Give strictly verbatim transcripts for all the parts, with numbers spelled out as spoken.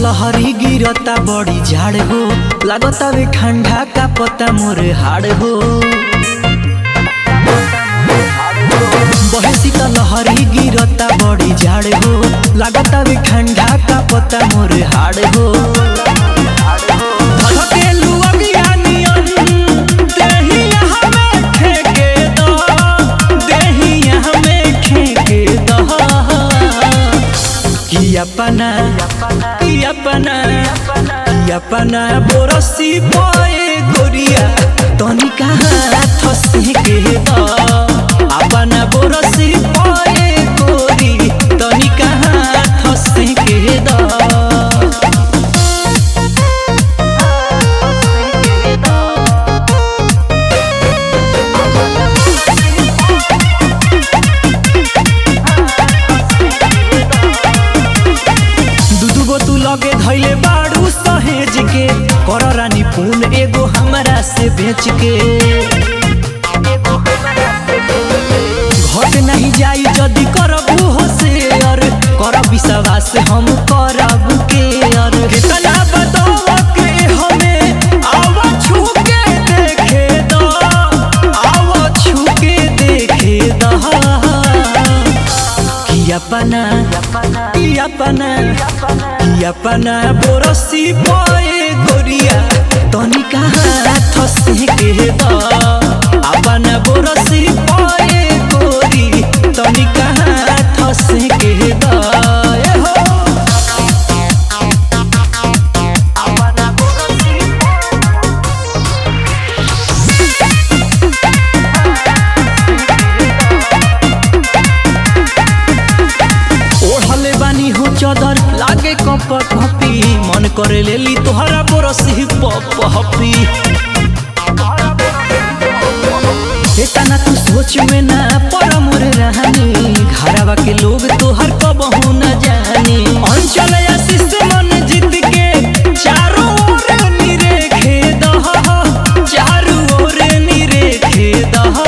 लहरी गिरता बड़ी झाड़ हो, लागता वे ठंडा का पता मोर हाड़ हो। बहसी का लहरी गिरता बड़ी झाड़ हो, लागता वे ठंडा का पता मोर हाड़ हो। अपना अपना अपना बोरसी बोए गोरिया तनिका हाथ से के दा। अपना बोरसी बोए गोरी तनिका हाथ से के दा। लगे धैले बाड़ू सहेज के कर रानी फूल एगो हमरा से बेच के। घट नहीं जाई जदि करबू हो शेयर, कर विश्वास हम करब के यार। कितना बताओ के हमें आवा छू के देखे दा, आवा छू के देखे दा। कि अपना अपना अपना बोरसी बोए गोरिया तनिका हाथ से के दा। अपना बोरसी बोए गोरी तनिका हाथ से के दा। चदर लागे कप कपी मन करे लेली तोहरा बोरसी पप हपी। एतना तू सोच में ना पर मोर रहनी, घरवा के लोग तोहर कबहू न जानी। अंचल आशीष मन जीत के चारों ओर निरेखे दह, चारों ओर निरेखे दह।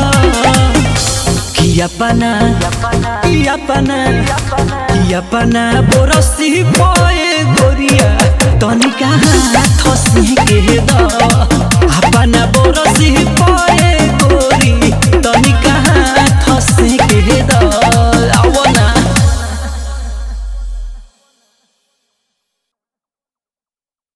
कि अपना अपना अपना बोरसी बोए गोरिया तनिका हाथ से के दा। अपना बोरसी बोए गोरी तनिका